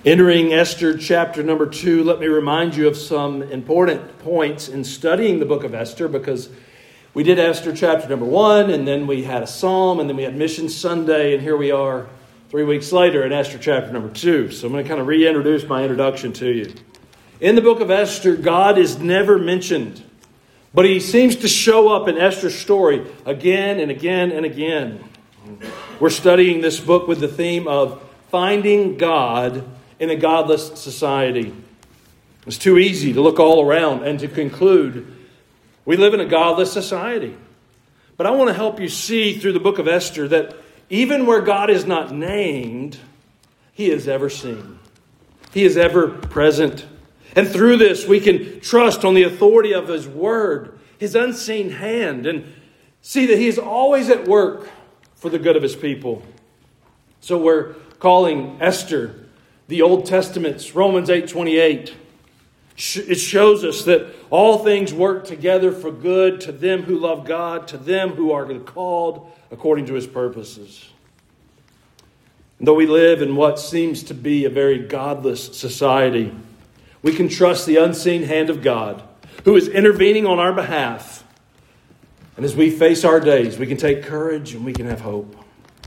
Entering Esther chapter number 2, let me remind you of some important points in studying the book of Esther, because we did Esther chapter number 1, and then we had a psalm, and then we had Mission Sunday, and here we are 3 weeks later in Esther chapter number 2. So I'm going to kind of reintroduce my introduction to you. In the book of Esther, God is never mentioned, but he seems to show up in Esther's story again and again and again. We're studying this book with the theme of finding God in a godless society. It's too easy to look all around and to conclude we live in a godless society. But I want to help you see through the book of Esther that even where God is not named, he is ever seen. He is ever present. And through this, we can trust on the authority of his word, his unseen hand, and see that he is always at work for the good of his people. So we're calling Esther the Old Testament's Romans 8:28. It shows us that all things work together for good to them who love God, to them who are called according to his purposes. And though we live in what seems to be a very godless society, we can trust the unseen hand of God, who is intervening on our behalf. And as we face our days, we can take courage and we can have hope.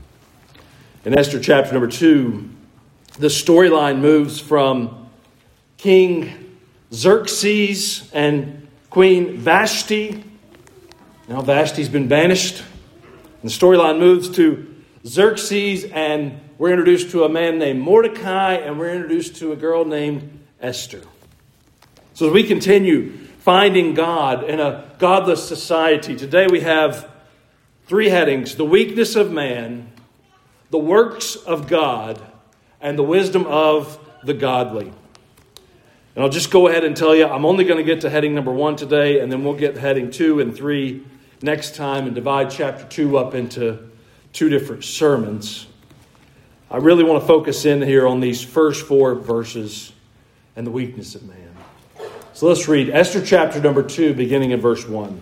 In Esther chapter number 2, the storyline moves from King Xerxes and Queen Vashti. Now Vashti's been banished. And the storyline moves to Xerxes, and we're introduced to a man named Mordecai, and we're introduced to a girl named Esther. So as we continue finding God in a godless society, today we have 3 headings: the weakness of man, the works of God, and the wisdom of the godly. And I'll just go ahead and tell you, I'm only going to get to heading number 1 today, and then we'll get heading 2 and 3 next time and divide chapter 2 up into 2 different sermons. I really want to focus in here on these first 4 verses and the weakness of man. So let's read Esther chapter number 2, beginning in verse 1.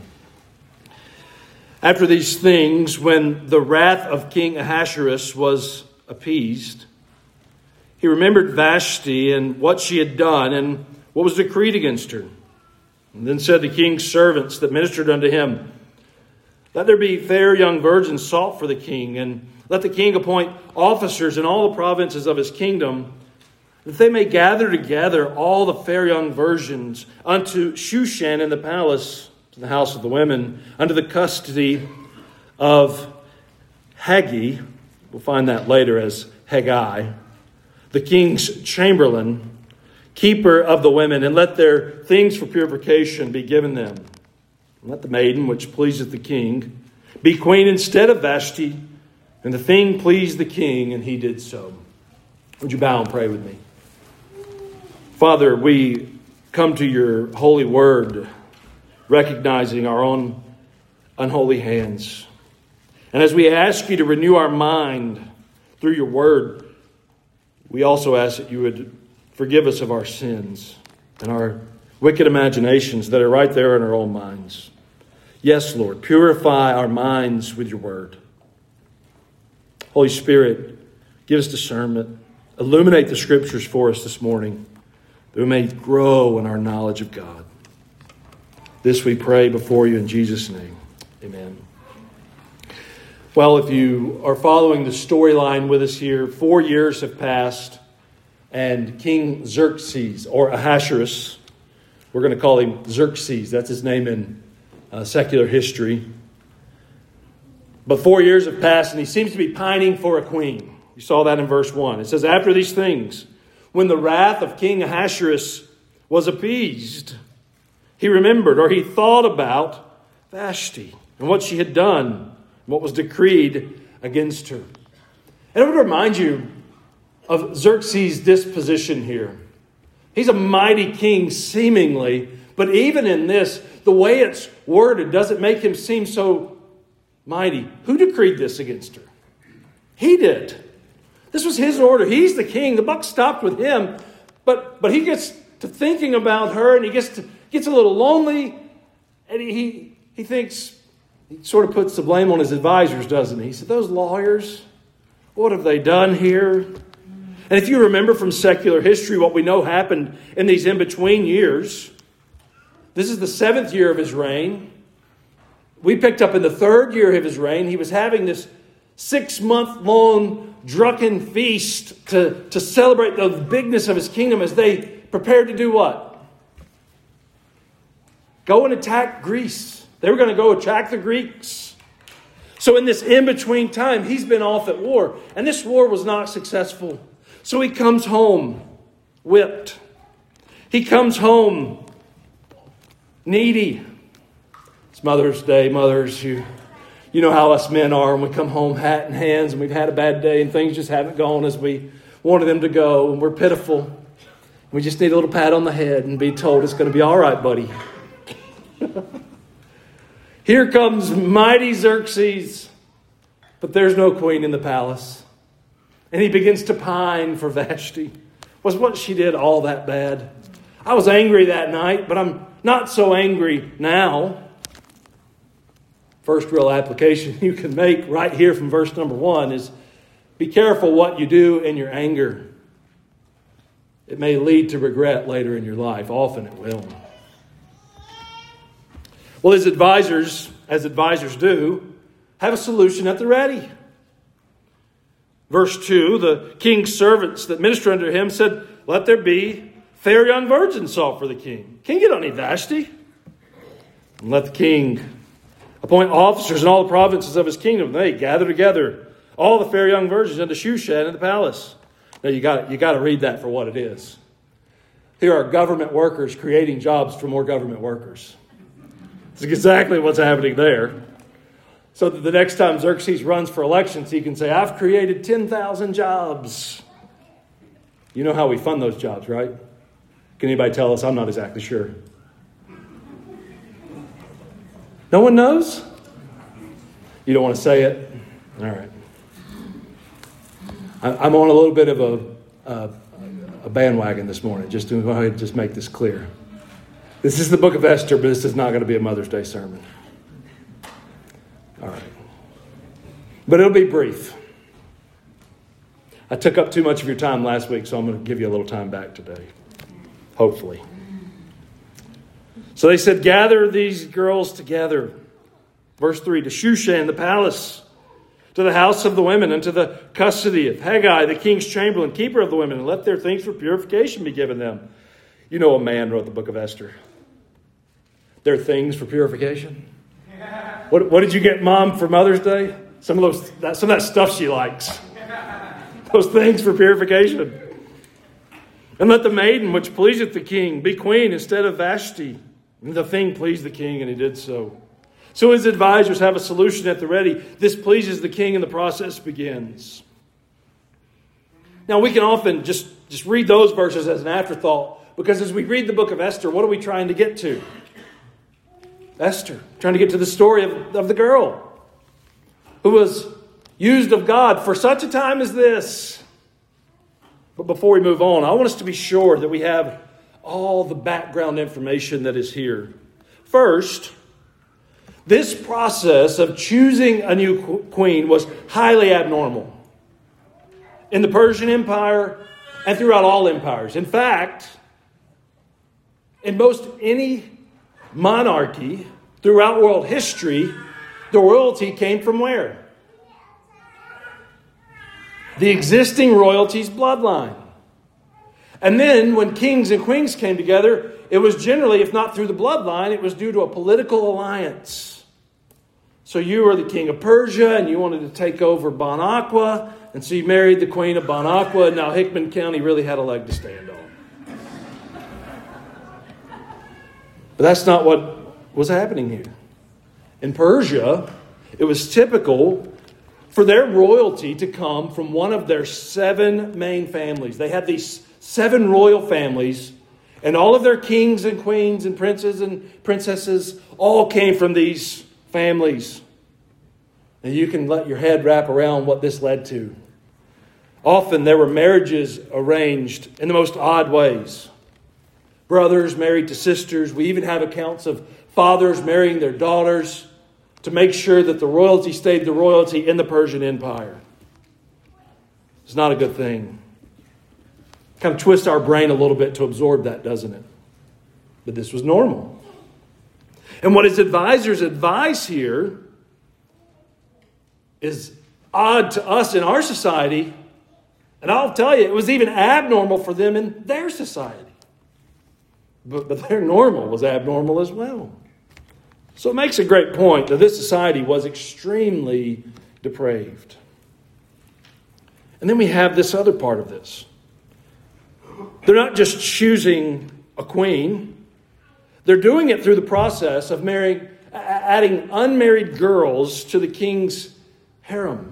After these things, when the wrath of King Ahasuerus was appeased, he remembered Vashti and what she had done and what was decreed against her. And then said the king's servants that ministered unto him, let there be fair young virgins sought for the king, and let the king appoint officers in all the provinces of his kingdom, that they may gather together all the fair young virgins unto Shushan in the palace, to the house of the women, under the custody of Haggai. We'll find that later as Haggai, the king's chamberlain, keeper of the women, and let their things for purification be given them. And let the maiden which pleaseth the king be queen instead of Vashti. And the thing pleased the king, and he did so. Would you bow and pray with me? Father, we come to your holy word, recognizing our own unholy hands. And as we ask you to renew our mind through your word, we also ask that you would forgive us of our sins and our wicked imaginations that are right there in our own minds. Yes, Lord, purify our minds with your word. Holy Spirit, give us discernment. Illuminate the scriptures for us this morning, that we may grow in our knowledge of God. This we pray before you in Jesus' name. Amen. Well, if you are following the storyline with us here, 4 years have passed, and King Xerxes, or Ahasuerus, we're going to call him Xerxes, that's his name in secular history. But 4 years have passed, and he seems to be pining for a queen. You saw that in verse 1. It says, after these things, when the wrath of King Ahasuerus was appeased, he remembered, or he thought about Vashti and what she had done, what was decreed against her. And I would remind you of Xerxes' disposition here. He's a mighty king, seemingly, but even in this, the way it's worded doesn't make him seem so mighty. Who decreed this against her? He did. This was his order. He's the king. The buck stopped with him. But he gets to thinking about her, and he gets a little lonely, and he thinks, he sort of puts the blame on his advisors, doesn't he? He said, those lawyers, what have they done here? And if you remember from secular history what we know happened in these in-between years, this is the 7th year of his reign. We picked up in the 3rd year of his reign. He was having this 6-month-long drunken feast to celebrate the bigness of his kingdom as they prepared to do what? Go and attack Greece. They were going to go attack the Greeks. So in this in-between time, he's been off at war. And this war was not successful. So he comes home whipped. He comes home needy. It's Mother's Day, mothers. You know how us men are when we come home hat in hands and we've had a bad day and things just haven't gone as we wanted them to go and we're pitiful. We just need a little pat on the head and be told it's going to be all right, buddy. Here comes mighty Xerxes, but there's no queen in the palace. And he begins to pine for Vashti. Was what she did all that bad? I was angry that night, but I'm not so angry now. First real application you can make right here from verse number 1 is be careful what you do in your anger. It may lead to regret later in your life. Often it will. Well, his advisors, as advisors do, have a solution at the ready. Verse 2, the king's servants that minister unto him said, let there be fair young virgins sought for the king. King, you don't need Vashti. And let the king appoint officers in all the provinces of his kingdom. They gather together all the fair young virgins unto Shushan in the palace. Now you got to read that for what it is. Here are government workers creating jobs for more government workers. It's exactly what's happening there. So that the next time Xerxes runs for elections, he can say, I've created 10,000 jobs. You know how we fund those jobs, right? Can anybody tell us? I'm not exactly sure. No one knows? You don't want to say it? All right. I'm on a little bit of a bandwagon this morning, just to go ahead and just make this clear. This is the book of Esther, but this is not going to be a Mother's Day sermon. All right. But it'll be brief. I took up too much of your time last week, so I'm going to give you a little time back today. Hopefully. So they said, gather these girls together. Verse 3, to Shushan, the palace, to the house of the women, and to the custody of Haggai, the king's chamberlain, keeper of the women, and let their things for purification be given them. You know a man wrote the book of Esther. Their things for purification. What did you get, Mom, for Mother's Day? Some of that stuff she likes. Those things for purification. And let the maiden which pleaseth the king be queen instead of Vashti. And the thing pleased the king, and he did so. So his advisors have a solution at the ready. This pleases the king, and the process begins. Now, we can often just read those verses as an afterthought, because as we read the book of Esther, what are we trying to get to? Esther, trying to get to the story of the girl who was used of God for such a time as this. But before we move on, I want us to be sure that we have all the background information that is here. First, this process of choosing a new queen was highly abnormal in the Persian Empire and throughout all empires. In fact, in most any monarchy throughout world history, the royalty came from where? The existing royalty's bloodline. And then when kings and queens came together, it was generally, if not through the bloodline, it was due to a political alliance. So you were the king of Persia and you wanted to take over Bon Aqua, and so you married the queen of Bon Aqua, and now Hickman County really had a leg to stand on. But that's not what was happening here. In Persia, it was typical for their royalty to come from one of their 7 main families. They had these 7 royal families, and all of their kings and queens and princes and princesses all came from these families. And you can let your head wrap around what this led to. Often there were marriages arranged in the most odd ways. Brothers married to sisters. We even have accounts of fathers marrying their daughters to make sure that the royalty stayed the royalty in the Persian Empire. It's not a good thing. kind of twists our brain a little bit to absorb that, doesn't it? But this was normal. And what his advisors advise here is odd to us in our society. And I'll tell you, it was even abnormal for them in their society. But their normal was abnormal as well. So it makes a great point that this society was extremely depraved. And then we have this other part of this. They're not just choosing a queen. They're doing it through the process of adding unmarried girls to the king's harem,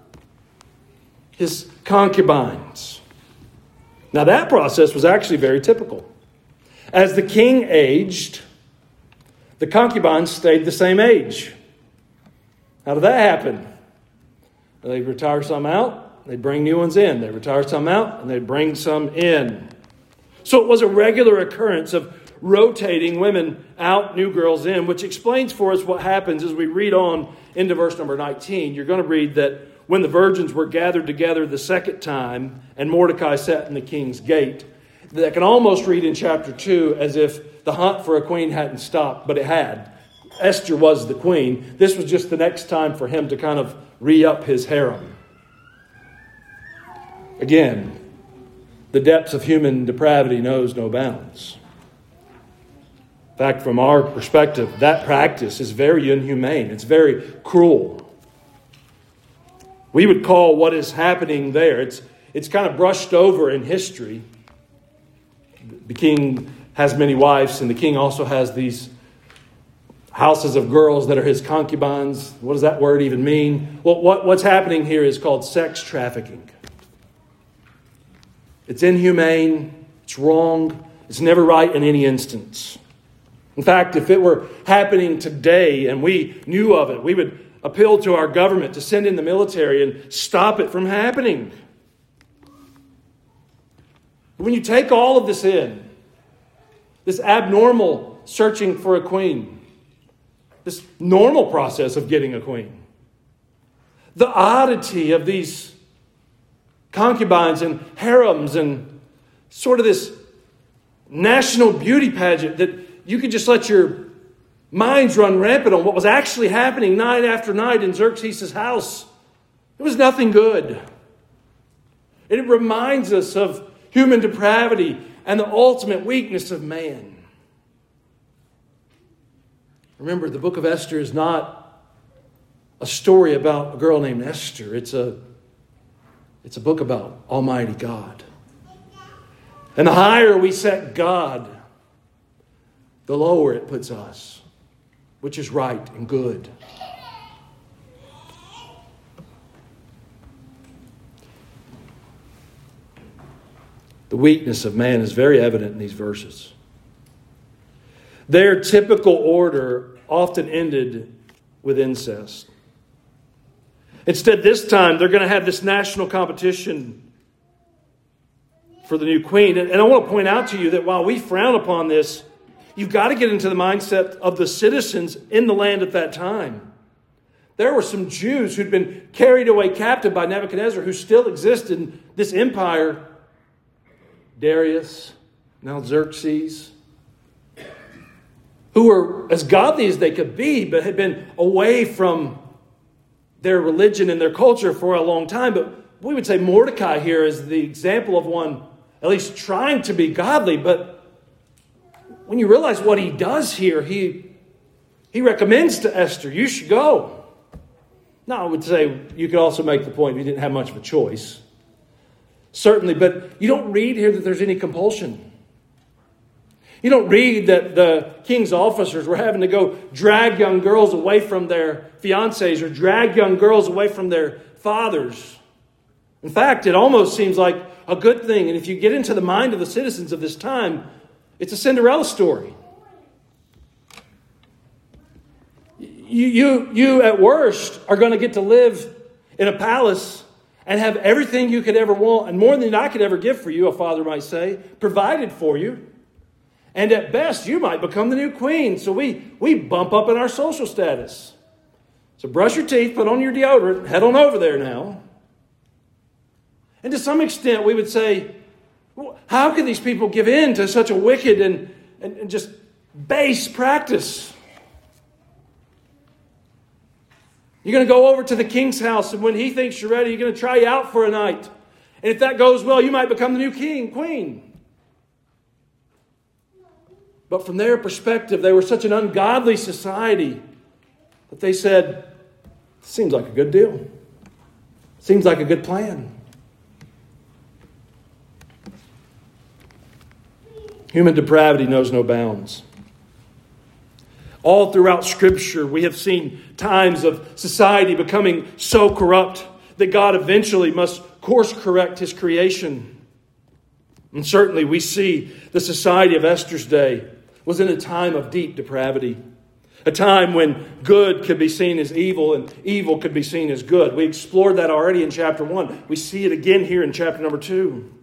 his concubines. Now that process was actually very typical. As the king aged, the concubines stayed the same age. How did that happen? They retire some out, they bring new ones in. They retire some out, and they bring some in. So it was a regular occurrence of rotating women out, new girls in, which explains for us what happens as we read on into verse number 19. You're going to read that when the virgins were gathered together the second time, and Mordecai sat in the king's gate, that can almost read in chapter 2 as if the hunt for a queen hadn't stopped, but it had. Esther was the queen. This was just the next time for him to kind of re-up his harem. Again, the depths of human depravity knows no bounds. In fact, from our perspective, that practice is very inhumane. It's very cruel. We would call what is happening there, it's kind of brushed over in history. The king has many wives, and the king also has these houses of girls that are his concubines. What does that word even mean? Well, what's happening here is called sex trafficking. It's inhumane. It's wrong. It's never right in any instance. In fact, if it were happening today and we knew of it, we would appeal to our government to send in the military and stop it from happening. When you take all of this in, this abnormal searching for a queen, this normal process of getting a queen, the oddity of these concubines and harems and sort of this national beauty pageant that you could just let your minds run rampant on what was actually happening night after night in Xerxes' house. It was nothing good. And it reminds us of human depravity and the ultimate weakness of man. Remember, the book of Esther is not a story about a girl named Esther. It's a book about Almighty God. And the higher we set God, the lower it puts us, which is right and good. The weakness of man is very evident in these verses. Their typical order often ended with incest. Instead, this time, they're going to have this national competition for the new queen. And I want to point out to you that while we frown upon this, you've got to get into the mindset of the citizens in the land at that time. There were some Jews who'd been carried away captive by Nebuchadnezzar who still exist in this empire. Darius, now Xerxes, who were as godly as they could be, but had been away from their religion and their culture for a long time. But we would say Mordecai here is the example of one at least trying to be godly. But when you realize what he does here, he recommends to Esther, you should go. Now, I would say you could also make the point he didn't have much of a choice. Certainly, but you don't read here that there's any compulsion. You don't read that the king's officers were having to go drag young girls away from their fiancés or drag young girls away from their fathers. In fact, it almost seems like a good thing. And if you get into the mind of the citizens of this time, it's a Cinderella story. You at worst are going to get to live in a palace and have everything you could ever want, and more than I could ever give for you, a father might say, provided for you. And at best, you might become the new queen. So we bump up in our social status. So brush your teeth, put on your deodorant, head on over there now. And to some extent, we would say, How can these people give in to such a wicked and just base practice? You're going to go over to the king's house, and when he thinks you're ready, you're going to try you out for a night. And if that goes well, you might become the new queen. But from their perspective, they were such an ungodly society that they said, seems like a good deal. Seems like a good plan. Human depravity knows no bounds. All throughout Scripture, we have seen times of society becoming so corrupt that God eventually must course correct His creation. And certainly we see the society of Esther's day was in a time of deep depravity. A time when good could be seen as evil and evil could be seen as good. We explored that already in chapter 1. We see it again here in chapter number 2.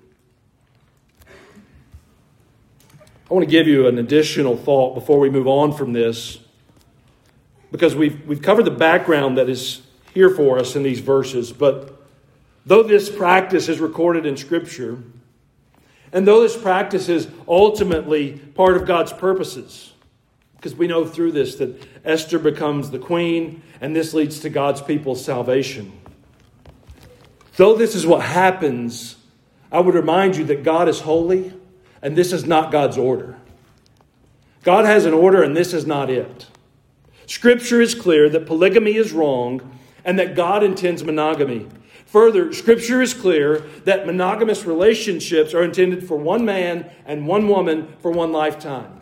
I want to give you an additional thought before we move on from this, because we've covered the background that is here for us in these verses. But though this practice is recorded in Scripture, and though this practice is ultimately part of God's purposes, because we know through this that Esther becomes the queen, and this leads to God's people's salvation. Though this is what happens, I would remind you that God is holy, and this is not God's order. God has an order, and this is not it. Scripture is clear that polygamy is wrong, and that God intends monogamy. Further, Scripture is clear that monogamous relationships are intended for one man and one woman for one lifetime.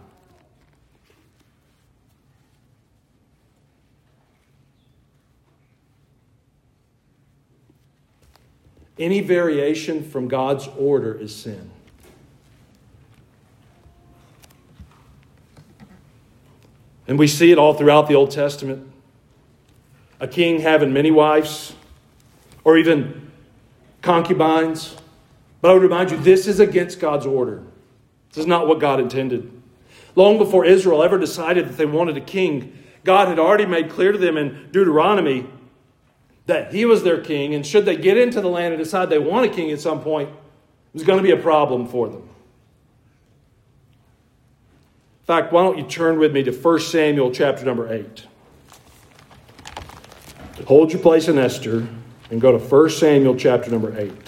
Any variation from God's order is sin. And we see it all throughout the Old Testament. A king having many wives, or even concubines. But I would remind you, this is against God's order. This is not what God intended. Long before Israel ever decided that they wanted a king, God had already made clear to them in Deuteronomy that He was their king, and should they get into the land and decide they want a king at some point, it was going to be a problem for them. In fact, why don't you turn with me to 1 Samuel chapter number 8. Hold your place in Esther and go to 1 Samuel chapter number 8.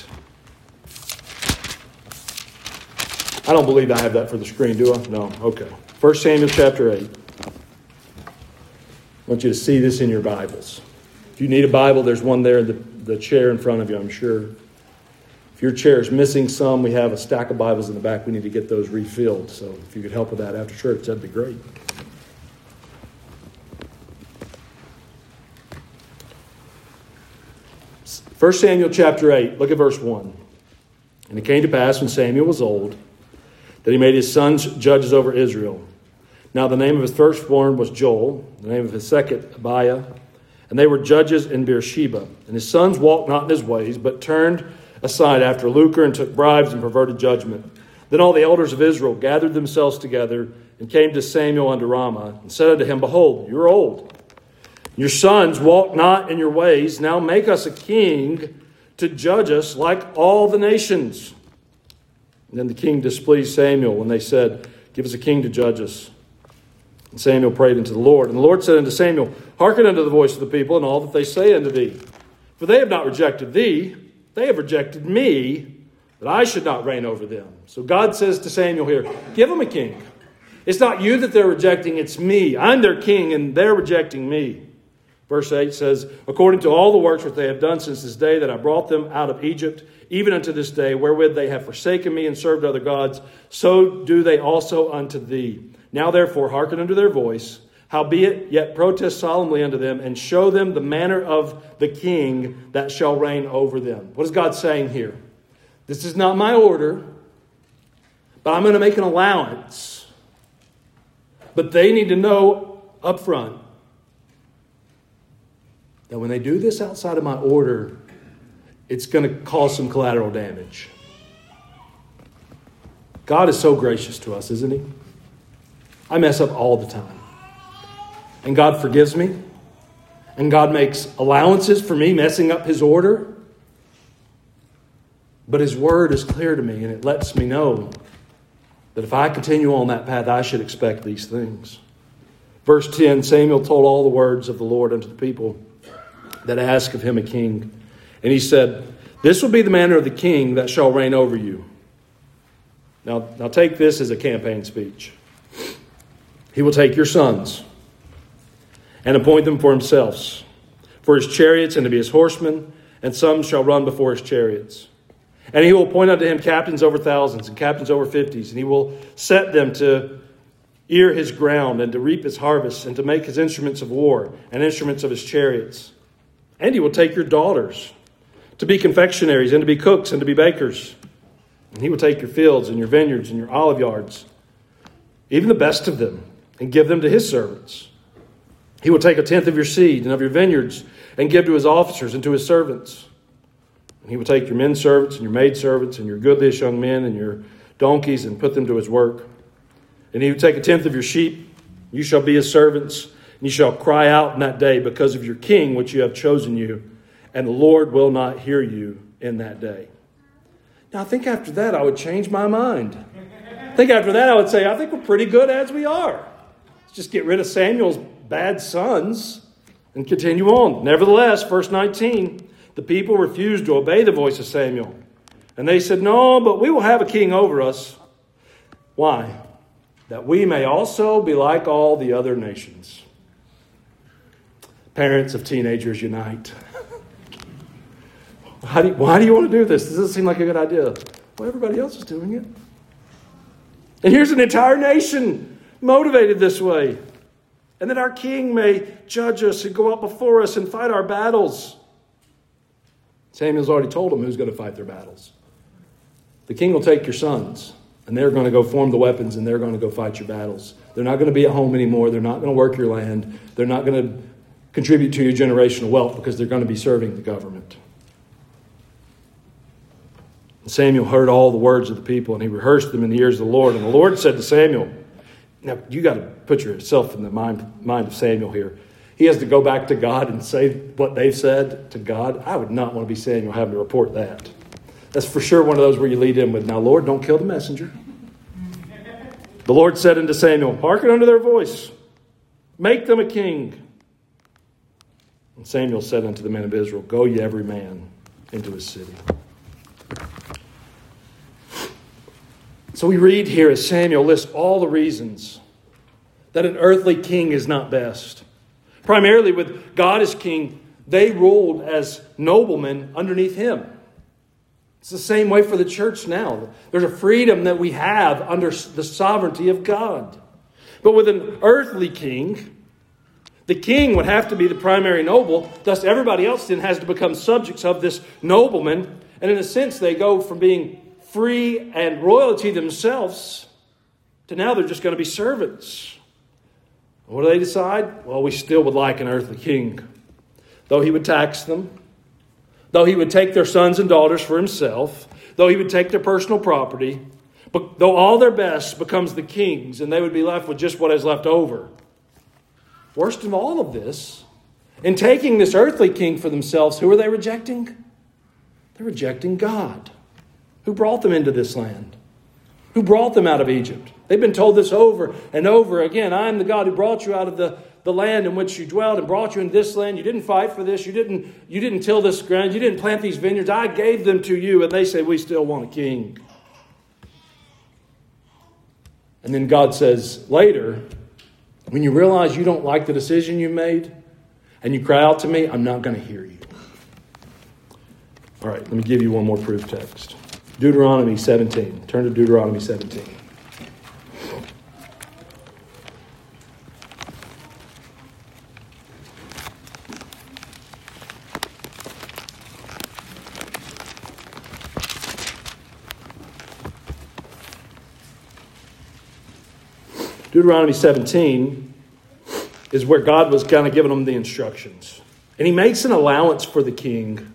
I don't believe I have that for the screen, do I? No. Okay. 1 Samuel chapter 8. I want you to see this in your Bibles. If you need a Bible, there's one there in the chair in front of you, I'm sure. If your chair is missing some, we have a stack of Bibles in the back. We need to get those refilled. So if you could help with that after church, that'd be great. 1 Samuel chapter 8, look at verse 1. And it came to pass when Samuel was old that he made his sons judges over Israel. Now the name of his firstborn was Joel, the name of his second Abiah, and they were judges in Beersheba. And his sons walked not in his ways, but turned aside after lucre and took bribes and perverted judgment. Then all the elders of Israel gathered themselves together and came to Samuel unto Ramah and said unto him, Behold, you are old. Your sons walk not in your ways. Now make us a king to judge us like all the nations. And then the king displeased Samuel when they said, Give us a king to judge us. And Samuel prayed unto the Lord. And the Lord said unto Samuel, Hearken unto the voice of the people and all that they say unto thee. For they have not rejected thee, they have rejected me, that I should not reign over them. So God says to Samuel here, give them a king. It's not you that they're rejecting, it's me. I'm their king and they're rejecting me. Verse 8 says, According to all the works which they have done since this day that I brought them out of Egypt, even unto this day, wherewith they have forsaken me and served other gods, so do they also unto thee. Now therefore hearken unto their voice, howbeit yet protest solemnly unto them, and show them the manner of the king that shall reign over them. What is God saying here? This is not my order, but I'm going to make an allowance. But they need to know up front that when they do this outside of my order, it's going to cause some collateral damage. God is so gracious to us, isn't He? I mess up all the time. And God forgives me. And God makes allowances for me messing up His order. But his word is clear to me, and it lets me know that if I continue on that path, I should expect these things. Verse 10, Samuel told all the words of the Lord unto the people that asked of him a king. And he said, this will be the manner of the king that shall reign over you. Now take this as a campaign speech. He will take your sons and appoint them for himself, for his chariots and to be his horsemen, and some shall run before his chariots. And he will appoint unto him captains over thousands and captains over 50s, and he will set them to ear his ground and to reap his harvest and to make his instruments of war and instruments of his chariots. And he will take your daughters to be confectionaries and to be cooks and to be bakers. And he will take your fields and your vineyards and your olive yards, even the best of them, and give them to his servants. He will take a tenth of your seed and of your vineyards and give to his officers and to his servants. And he will take your men servants and your maid servants and your goodliest young men and your donkeys and put them to his work. And he will take a tenth of your sheep. You shall be his servants. And you shall cry out in that day because of your king, which you have chosen you. And the Lord will not hear you in that day. Now, I think after that, I would change my mind. I think after that, I would say, I think we're pretty good as we are. Let's just get rid of Samuel's bad sons and continue on. Nevertheless, verse 19, the people refused to obey the voice of Samuel. And they said, no, but we will have a king over us. Why? That we may also be like all the other nations. Parents of teenagers unite. Why do you want to do this? This doesn't seem like a good idea. Well, everybody else is doing it. And here's an entire nation motivated this way. And that our king may judge us and go up before us and fight our battles. Samuel's already told them who's going to fight their battles. The king will take your sons, and they're going to go form the weapons, and they're going to go fight your battles. They're not going to be at home anymore. They're not going to work your land. They're not going to contribute to your generational wealth because they're going to be serving the government. And Samuel heard all the words of the people, and he rehearsed them in the ears of the Lord. And the Lord said to Samuel, now you got to put yourself in the mind of Samuel here. He has to go back to God and say what they've said to God. I would not want to be Samuel having to report that. That's for sure one of those where you lead in with, now Lord, don't kill the messenger. The Lord said unto Samuel, hearken unto their voice. Make them a king. And Samuel said unto the men of Israel, go ye every man into his city. So we read here as Samuel lists all the reasons that an earthly king is not best. Primarily with God as king, they ruled as noblemen underneath him. It's the same way for the church now. There's a freedom that we have under the sovereignty of God. But with an earthly king, the king would have to be the primary noble. Thus, everybody else then has to become subjects of this nobleman. And in a sense, they go from being free and royalty themselves to now they're just going to be servants. What do they decide? Well, we still would like an earthly king. Though he would tax them, though he would take their sons and daughters for himself, though he would take their personal property, but though all their best becomes the king's and they would be left with just what is left over. Worst of all of this, in taking this earthly king for themselves, who are they rejecting? They're rejecting God, who brought them into this land, who brought them out of Egypt. They've been told this over and over again. I am the God who brought you out of the land in which you dwelled and brought you into this land. You didn't fight for this. You didn't till this ground. You didn't plant these vineyards. I gave them to you. And they say, we still want a king. And then God says later, when you realize you don't like the decision you made and you cry out to me, I'm not going to hear you. All right, let me give you one more proof text. Deuteronomy 17. Turn to Deuteronomy 17. Deuteronomy 17 is where God was kind of giving them the instructions. And he makes an allowance for the king.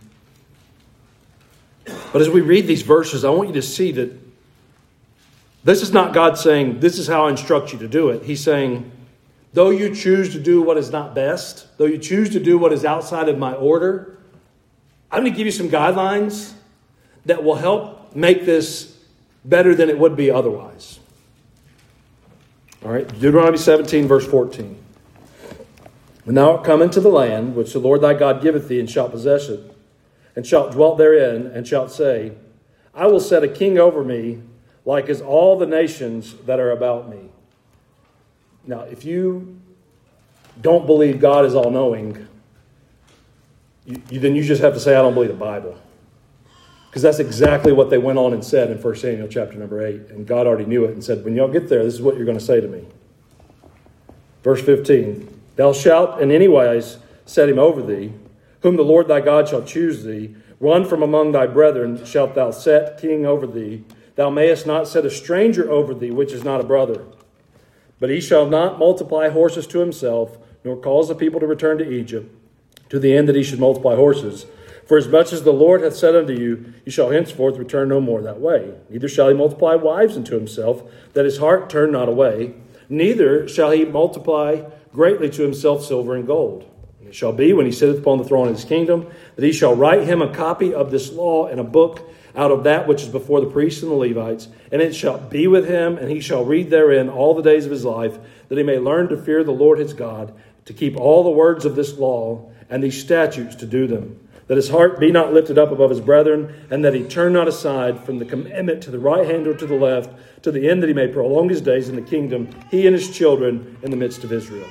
But as we read these verses, I want you to see that this is not God saying, this is how I instruct you to do it. He's saying, though you choose to do what is not best, though you choose to do what is outside of my order, I'm going to give you some guidelines that will help make this better than it would be otherwise. All right, Deuteronomy 17, verse 14. When thou art come into the land which the Lord thy God giveth thee, and shalt possess it, and shalt dwell therein, and shalt say, I will set a king over me, like as all the nations that are about me. Now, if you don't believe God is all-knowing, then you just have to say, I don't believe the Bible. Because that's exactly what they went on and said in 1 Samuel chapter number 8. And God already knew it and said, when y'all get there, this is what you're going to say to me. Verse 15. Thou shalt in any wise set him over thee, whom the Lord thy God shall choose thee. One from among thy brethren shalt thou set king over thee. Thou mayest not set a stranger over thee, which is not a brother. But he shall not multiply horses to himself, nor cause the people to return to Egypt, to the end that he should multiply horses. For as much as the Lord hath said unto you, you shall henceforth return no more that way. Neither shall he multiply wives unto himself, that his heart turn not away. Neither shall he multiply greatly to himself silver and gold. And it shall be, when he sitteth upon the throne of his kingdom, that he shall write him a copy of this law in a book out of that which is before the priests and the Levites. And it shall be with him, and he shall read therein all the days of his life, that he may learn to fear the Lord his God, to keep all the words of this law and these statutes to do them. That his heart be not lifted up above his brethren, and that he turn not aside from the commandment to the right hand or to the left, to the end that he may prolong his days in the kingdom, he and his children in the midst of Israel.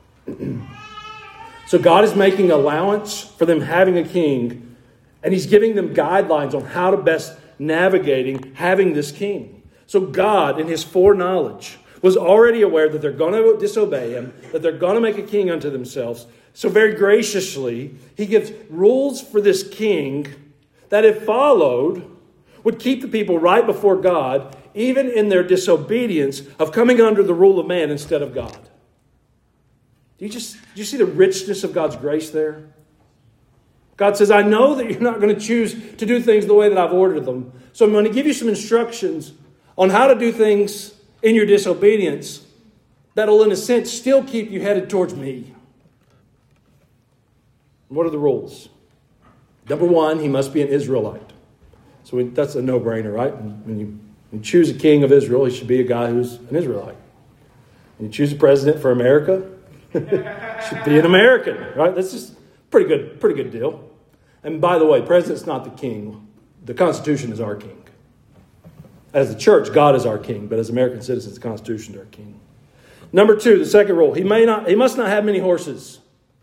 So God is making allowance for them having a king, and he's giving them guidelines on how to best navigating having this king. So God, in his foreknowledge, was already aware that they're going to disobey him, that they're going to make a king unto themselves. So very graciously, he gives rules for this king that, if followed, would keep the people right before God, even in their disobedience of coming under the rule of man instead of God. Do you see the richness of God's grace there? God says, I know that you're not going to choose to do things the way that I've ordered them. So I'm going to give you some instructions on how to do things in your disobedience that'll, in a sense, still keep you headed towards me. What are the rules? Number one, he must be an Israelite. So that's a no-brainer, right? When you choose a king of Israel, he should be a guy who's an Israelite. When you choose a president for America, should be an American, right? That's just pretty good deal. And by the way, president's not the king. The Constitution is our king. As the church, God is our king, but as American citizens, the Constitution is our king. Number two, the second rule, he must not have many horses.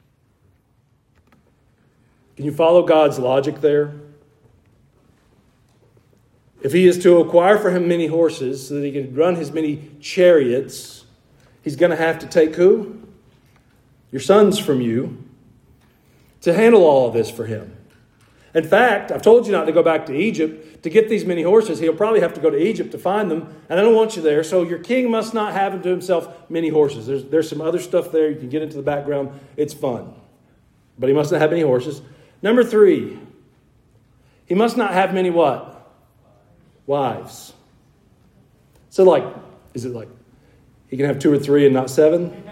Can you follow God's logic there? If he is to acquire for him many horses so that he can run his many chariots, he's going to have to take who? Your sons from you to handle all of this for him. In fact, I've told you not to go back to Egypt to get these many horses. He'll probably have to go to Egypt to find them, and I don't want you there. So your king must not have unto himself many horses. There's some other stuff there. You can get into the background. It's fun. But he must not have many horses. Number three, he must not have many what? Wives. So is it like he can have 2 or 3 and not 7?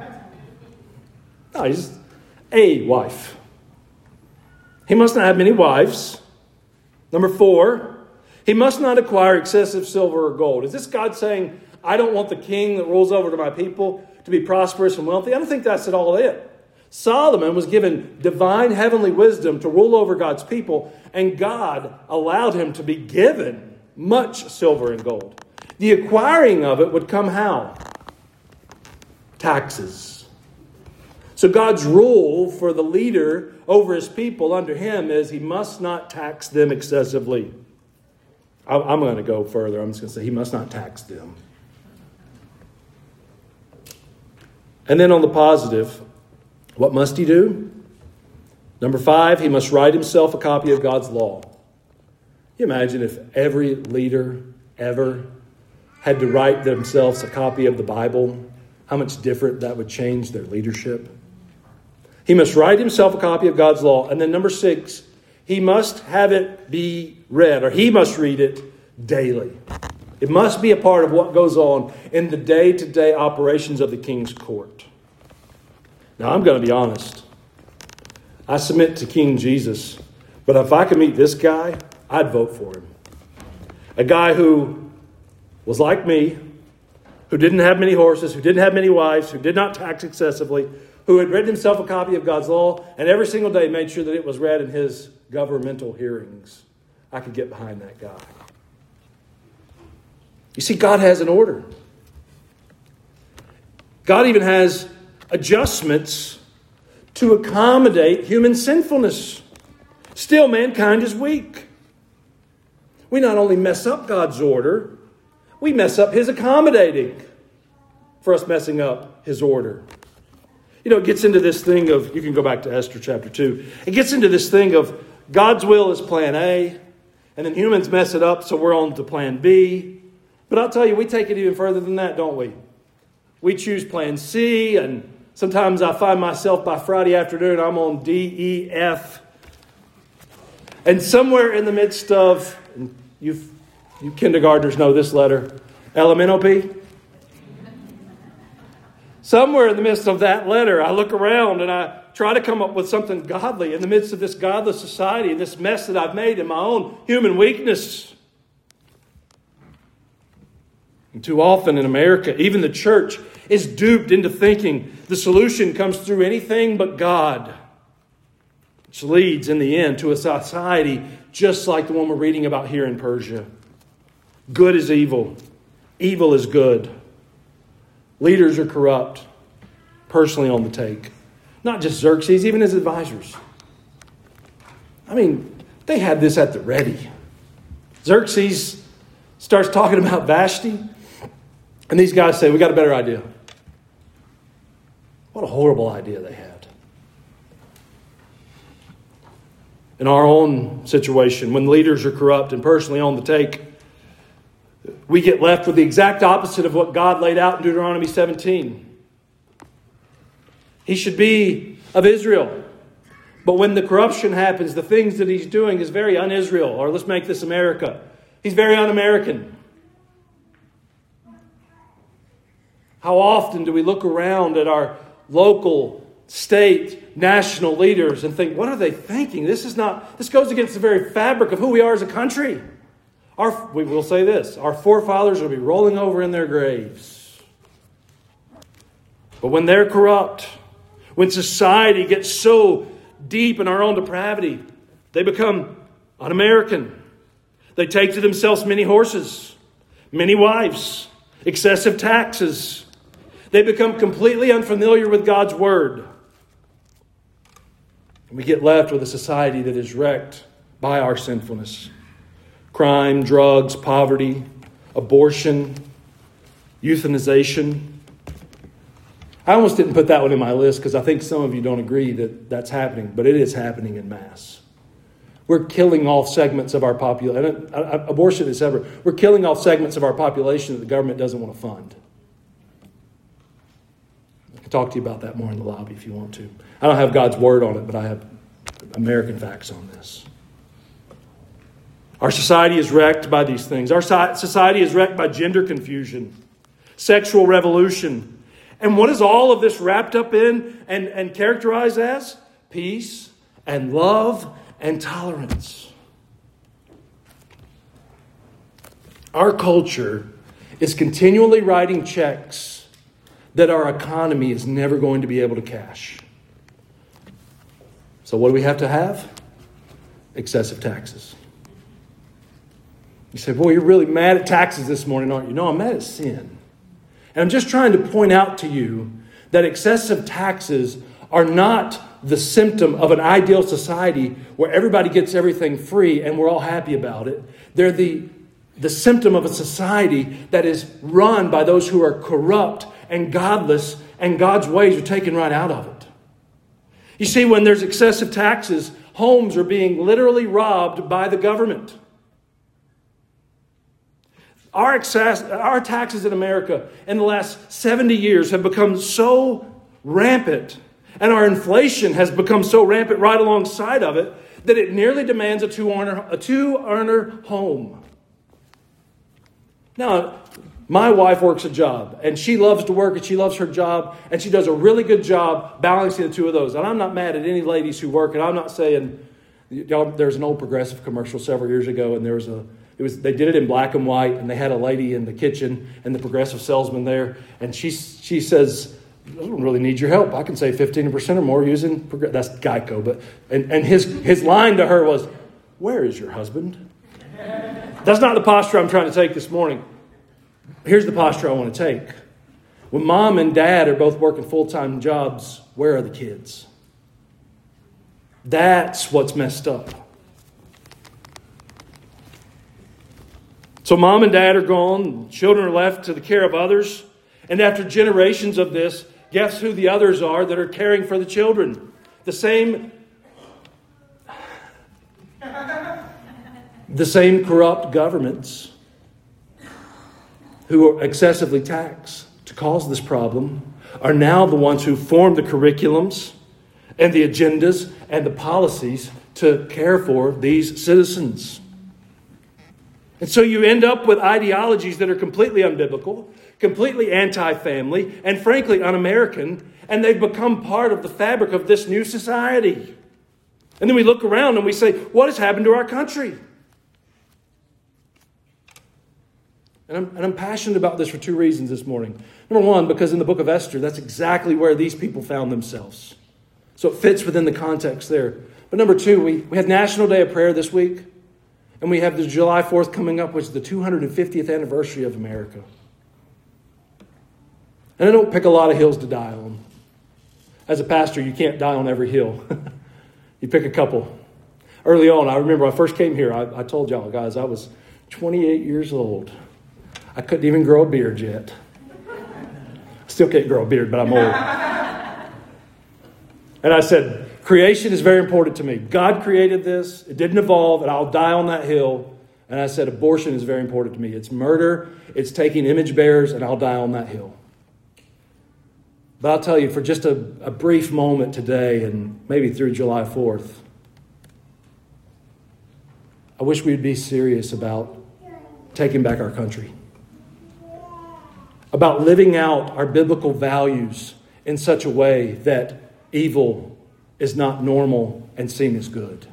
No, he's a wife. He must not have many wives. Number 4, he must not acquire excessive silver or gold. Is this God saying, I don't want the king that rules over to my people to be prosperous and wealthy? I don't think that's at all it. Solomon was given divine heavenly wisdom to rule over God's people, and God allowed him to be given much silver and gold. The acquiring of it would come how? Taxes. So God's rule for the leader over his people under him is he must not tax them excessively. I'm going to go further. I'm just going to say he must not tax them. And then on the positive, what must he do? Number 5, he must write himself a copy of God's law. Can you imagine if every leader ever had to write themselves a copy of the Bible? How much different that would change their leadership. He must write himself a copy of God's law. And then number 6, he must have it be read, or he must read it daily. It must be a part of what goes on in the day-to-day operations of the king's court. Now, I'm going to be honest. I submit to King Jesus, but if I could meet this guy, I'd vote for him. A guy who was like me, who didn't have many horses, who didn't have many wives, who did not tax excessively, who had read himself a copy of God's law, and every single day made sure that it was read in his governmental hearings. I could get behind that guy. You see, God has an order. God even has adjustments to accommodate human sinfulness. Still, mankind is weak. We not only mess up God's order, we mess up His accommodating for us messing up His order. You know, it gets into this thing of, you can go back to Esther chapter 2. It gets into this thing of God's will is plan A, and then humans mess it up, so we're on to plan B. But I'll tell you, we take it even further than that, don't we? We choose plan C, and sometimes I find myself by Friday afternoon, I'm on D, E, F. And somewhere in the midst of, and you kindergartners know this letter, LMNOP. Somewhere in the midst of that letter, I look around and I try to come up with something godly in the midst of this godless society, this mess that I've made in my own human weakness. And too often in America, even the church is duped into thinking the solution comes through anything but God, which leads in the end to a society just like the one we're reading about here in Persia. Good is evil. Evil is good. Leaders are corrupt, personally on the take. Not just Xerxes, even his advisors. I mean, they had this at the ready. Xerxes starts talking about Vashti, and these guys say, we got a better idea. What a horrible idea they had. In our own situation, when leaders are corrupt and personally on the take, we get left with the exact opposite of what God laid out in Deuteronomy 17. He should be of Israel. But when the corruption happens, the things that he's doing is very un-Israel. Or let's make this America. He's very un-American. How often do we look around at our local, state, national leaders and think, what are they thinking? This goes against the very fabric of who we are as a country. We will say this, our forefathers will be rolling over in their graves. But when they're corrupt, when society gets so deep in our own depravity, they become un-American. They take to themselves many horses, many wives, excessive taxes. They become completely unfamiliar with God's word. And we get left with a society that is wrecked by our sinfulness. Crime, drugs, poverty, abortion, euthanization. I almost didn't put that one in my list because I think some of you don't agree that that's happening, but it is happening in mass. We're killing off segments of our population. Abortion is separate. We're killing off segments of our population that the government doesn't want to fund. I can talk to you about that more in the lobby if you want to. I don't have God's word on it, but I have American facts on this. Our society is wrecked by these things. Our society is wrecked by gender confusion, sexual revolution. And what is all of this wrapped up in and characterized as? Peace and love and tolerance. Our culture is continually writing checks that our economy is never going to be able to cash. So what do we have to have? Excessive taxes. You say, boy, you're really mad at taxes this morning, aren't you? No, I'm mad at sin. And I'm just trying to point out to you that excessive taxes are not the symptom of an ideal society where everybody gets everything free and we're all happy about it. They're the symptom of a society that is run by those who are corrupt and godless, and God's ways are taken right out of it. You see, when there's excessive taxes, homes are being literally robbed by the government. Our taxes in America in the last 70 years have become so rampant, and our inflation has become so rampant right alongside of it, that it nearly demands a two-earner home. Now, my wife works a job, and she loves to work, and she loves her job, and she does a really good job balancing the two of those. And I'm not mad at any ladies who work, and I'm not saying Y'all, there's an old Progressive commercial several years ago, and they did it in black and white, and they had a lady in the kitchen and the Progressive salesman there, and she says, "I don't really need your help. I can save 15% or more using that's Geico." But and his line to her was, "Where is your husband?" That's not the posture I'm trying to take this morning. Here's the posture I want to take. When mom and dad are both working full-time jobs, where are the kids? That's what's messed up. So mom and dad are gone, children are left to the care of others, and after generations of this, guess who the others are that are caring for the children? The same corrupt governments who are excessively taxed to cause this problem are now the ones who form the curriculums and the agendas and the policies to care for these citizens. And so you end up with ideologies that are completely unbiblical, completely anti-family, and frankly un-American, and they've become part of the fabric of this new society. And then we look around and we say, what has happened to our country? And I'm passionate about this for two reasons this morning. Number one, because in the book of Esther, that's exactly where these people found themselves. So it fits within the context there. But number two, we had National Day of Prayer this week. And we have the July 4th coming up, which is the 250th anniversary of America. And I don't pick a lot of hills to die on. As a pastor, you can't die on every hill. You pick a couple. Early on, I remember when I first came here, I told y'all, guys, I was 28 years old. I couldn't even grow a beard yet. Still can't grow a beard, but I'm old. And I said, creation is very important to me. God created this. It didn't evolve, and I'll die on that hill. And I said, abortion is very important to me. It's murder. It's taking image bearers, and I'll die on that hill. But I'll tell you, for just a brief moment today, and maybe through July 4th, I wish we'd be serious about taking back our country. About living out our biblical values in such a way that evil is not normal and seen as good.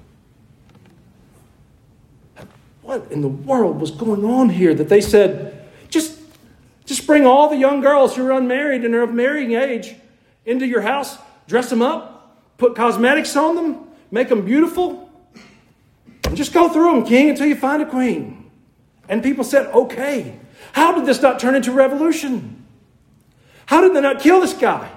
What in the world was going on here that they said, just bring all the young girls who are unmarried and are of marrying age into your house, dress them up, put cosmetics on them, make them beautiful, and just go through them, king, until you find a queen. And people said, okay. How did this not turn into revolution? How did they not kill this guy?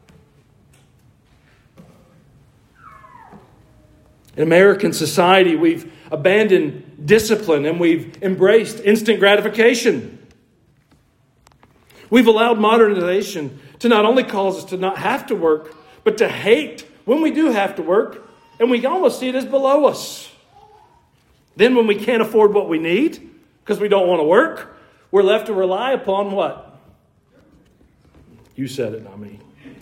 In American society, we've abandoned discipline and we've embraced instant gratification. We've allowed modernization to not only cause us to not have to work, but to hate when we do have to work, and we almost see it as below us. Then when we can't afford what we need, because we don't want to work, we're left to rely upon what? You said it, not me.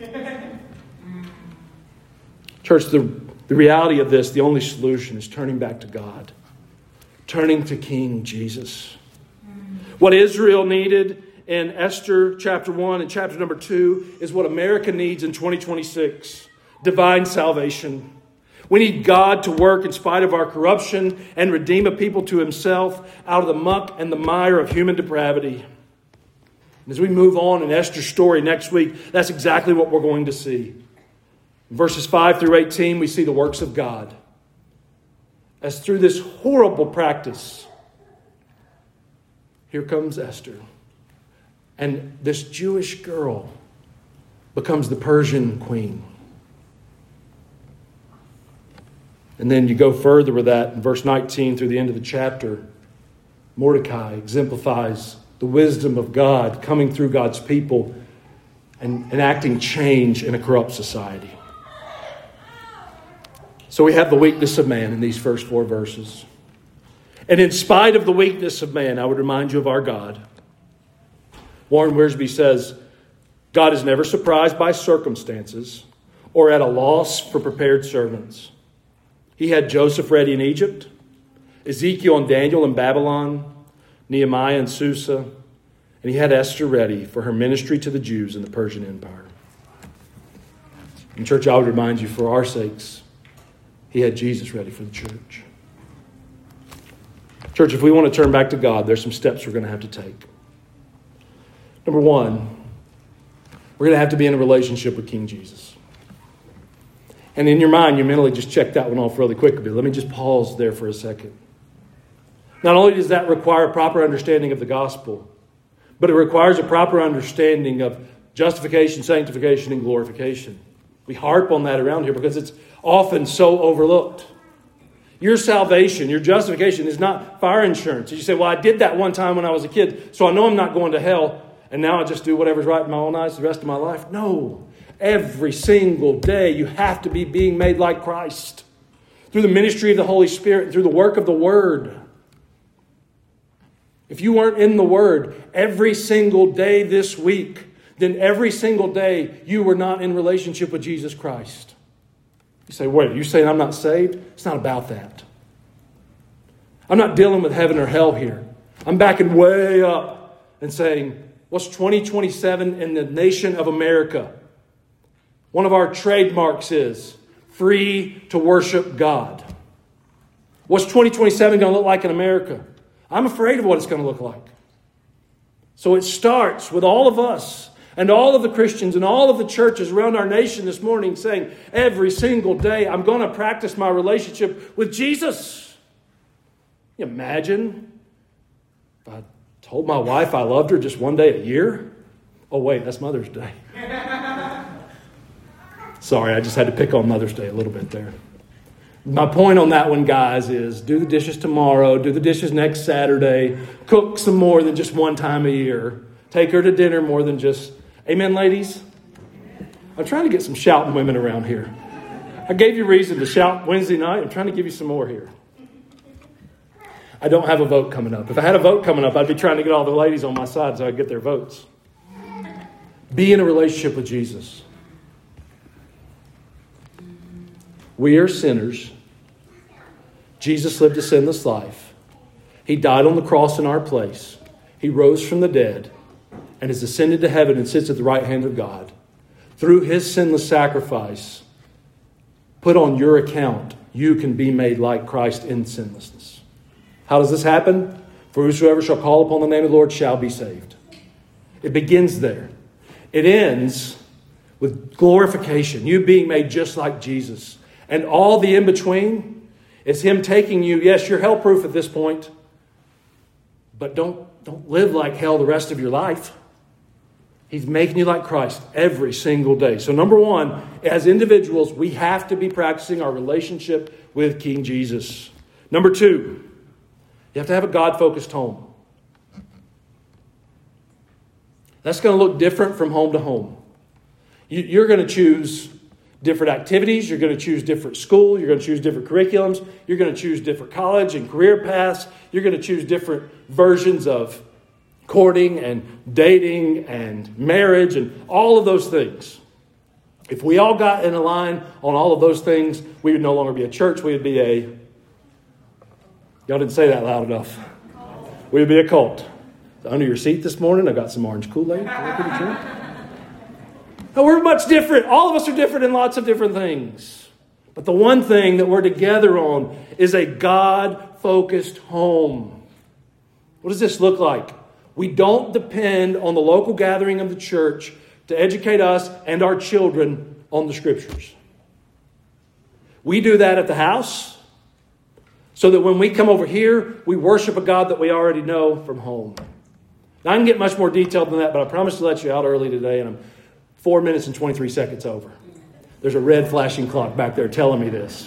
Church, the reality of this, the only solution is turning back to God. Turning to King Jesus. What Israel needed in Esther chapter 1 and chapter number 2 is what America needs in 2026. Divine salvation. We need God to work in spite of our corruption and redeem a people to himself out of the muck and the mire of human depravity. As we move on in Esther's story next week, that's exactly what we're going to see. In verses 5 through 18, we see the works of God. As through this horrible practice, here comes Esther. And this Jewish girl becomes the Persian queen. And then you go further with that in verse 19 through the end of the chapter. Mordecai exemplifies the wisdom of God coming through God's people and enacting change in a corrupt society. So we have the weakness of man in these first 4 verses. And in spite of the weakness of man, I would remind you of our God. Warren Wiersbe says, God is never surprised by circumstances or at a loss for prepared servants. He had Joseph ready in Egypt, Ezekiel and Daniel in Babylon, Nehemiah in Susa, and he had Esther ready for her ministry to the Jews in the Persian Empire. And church, I would remind you, for our sakes, He had Jesus ready for the church. Church, if we want to turn back to God, there's some steps we're going to have to take. Number one, we're going to have to be in a relationship with King Jesus. And in your mind, you mentally just check that one off really quickly. Let me just pause there for a second. Not only does that require a proper understanding of the gospel, but it requires a proper understanding of justification, sanctification, and glorification. We harp on that around here because it's often so overlooked. Your salvation, your justification is not fire insurance. You say, well, I did that one time when I was a kid, so I know I'm not going to hell, and now I just do whatever's right in my own eyes the rest of my life. No. Every single day you have to be being made like Christ through the ministry of the Holy Spirit and through the work of the Word. If you weren't in the Word every single day this week, then every single day you were not in relationship with Jesus Christ. You say, wait, are you saying I'm not saved? It's not about that. I'm not dealing with heaven or hell here. I'm backing way up and saying, what's 2027 in the nation of America? One of our trademarks is free to worship God. What's 2027 going to look like in America? I'm afraid of what it's going to look like. So it starts with all of us and all of the Christians and all of the churches around our nation this morning saying, every single day I'm going to practice my relationship with Jesus. Can you imagine if I told my wife I loved her just one day a year? Oh wait, that's Mother's Day. Sorry, I just had to pick on Mother's Day a little bit there. My point on that one, guys, is do the dishes tomorrow, do the dishes next Saturday, cook some more than just one time a year, take her to dinner more than just... Amen, ladies? I'm trying to get some shouting women around here. I gave you reason to shout Wednesday night. I'm trying to give you some more here. I don't have a vote coming up. If I had a vote coming up, I'd be trying to get all the ladies on my side so I could get their votes. Be in a relationship with Jesus. We are sinners. Jesus lived a sinless life. He died on the cross in our place. He rose from the dead and has ascended to heaven and sits at the right hand of God. Through his sinless sacrifice, put on your account, you can be made like Christ in sinlessness. How does this happen? For whosoever shall call upon the name of the Lord shall be saved. It begins there. It ends with glorification, you being made just like Jesus. And all the in-between is him taking you, yes, you're hell-proof at this point, but don't live like hell the rest of your life. He's making you like Christ every single day. So number one, as individuals, we have to be practicing our relationship with King Jesus. Number two, you have to have a God-focused home. That's going to look different from home to home. You're going to choose different activities. You're going to choose different school. You're going to choose different curriculums. You're going to choose different college and career paths. You're going to choose different versions of courting and dating and marriage and all of those things. If we all got in a line on all of those things, we would no longer be a church. We would be y'all didn't say that loud enough. We would be a cult. Under your seat this morning, I got some orange Kool-Aid. No, we're much different. All of us are different in lots of different things. But the one thing that we're together on is a God-focused home. What does this look like? We don't depend on the local gathering of the church to educate us and our children on the Scriptures. We do that at the house so that when we come over here, we worship a God that we already know from home. Now, I can get much more detailed than that, but I promise to let you out early today, and I'm 4 minutes and 23 seconds over. There's a red flashing clock back there telling me this.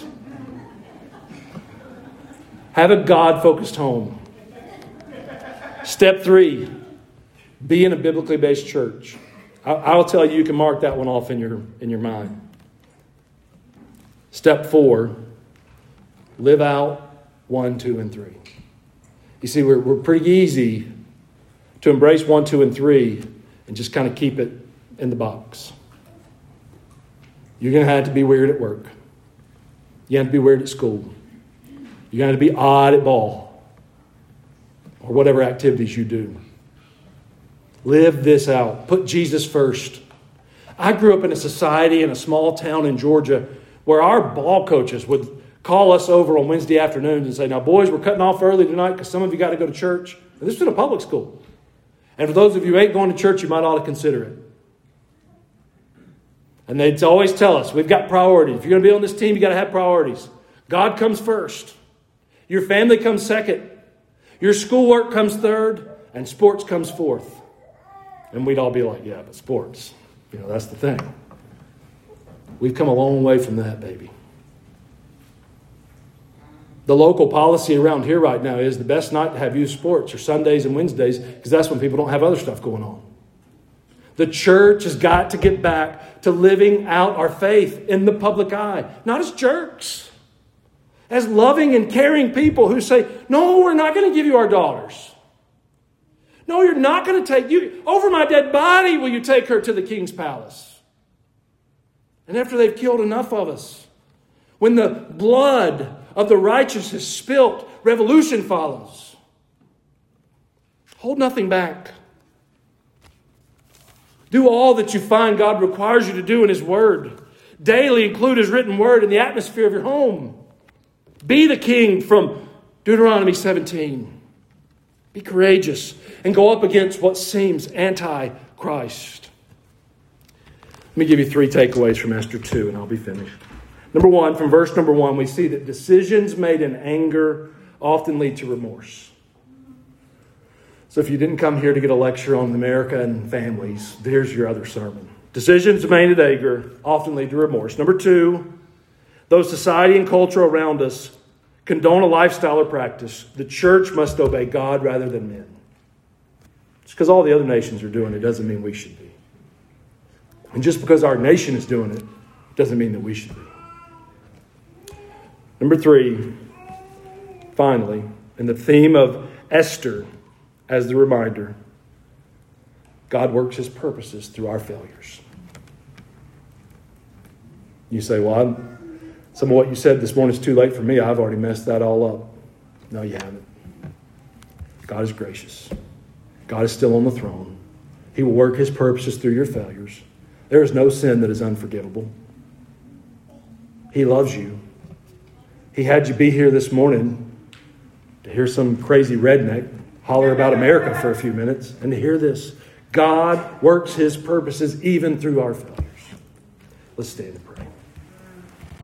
Have a God-focused home. Step 3, be in a biblically based church. I'll tell you, you can mark that one off in your mind. Step 4, live out 1, 2, and 3. You see, we're pretty easy to embrace 1, 2, and 3 and just kind of keep it in the box. You're going to have to be weird at work. You have to be weird at school. You're going to be odd at ball or whatever activities you do. Live this out. Put Jesus first. I grew up in a society in a small town in Georgia where our ball coaches would call us over on Wednesday afternoons and say, now, boys, we're cutting off early tonight because some of you got to go to church. And this is in a public school. And for those of you who ain't going to church, you might ought to consider it. And they'd always tell us, we've got priorities. If you're going to be on this team, you got to have priorities. God comes first. Your family comes second. Your schoolwork comes third. And sports comes fourth. And we'd all be like, yeah, but sports, that's the thing. We've come a long way from that, baby. The local policy around here right now is the best night to have youth sports are Sundays and Wednesdays because that's when people don't have other stuff going on. The church has got to get back to living out our faith in the public eye, not as jerks, as loving and caring people who say, no, we're not going to give you our daughters. No, you're not going to take you. Over my dead body will you take her to the king's palace. And after they've killed enough of us, when the blood of the righteous is spilt, revolution follows. Hold nothing back. Do all that you find God requires you to do in His Word. Daily include His written Word in the atmosphere of your home. Be the king from Deuteronomy 17. Be courageous and go up against what seems anti-Christ. Let me give you 3 takeaways from Esther 2 and I'll be finished. Number 1, from verse number 1, we see that decisions made in anger often lead to remorse. So if you didn't come here to get a lecture on America and families, here's your other sermon. Decisions made in anger often lead to remorse. Number 2, though society and culture around us condone a lifestyle or practice, the church must obey God rather than men. Just because all the other nations are doing it doesn't mean we should be. And just because our nation is doing it doesn't mean that we should be. Number 3, finally, in the theme of Esther as the reminder, God works His purposes through our failures. You say, well, some of what you said this morning is too late for me. I've already messed that all up. No, you haven't. God is gracious. God is still on the throne. He will work His purposes through your failures. There is no sin that is unforgivable. He loves you. He had you be here this morning to hear some crazy redneck holler about America for a few minutes and to hear this. God works His purposes even through our failures. Let's stand.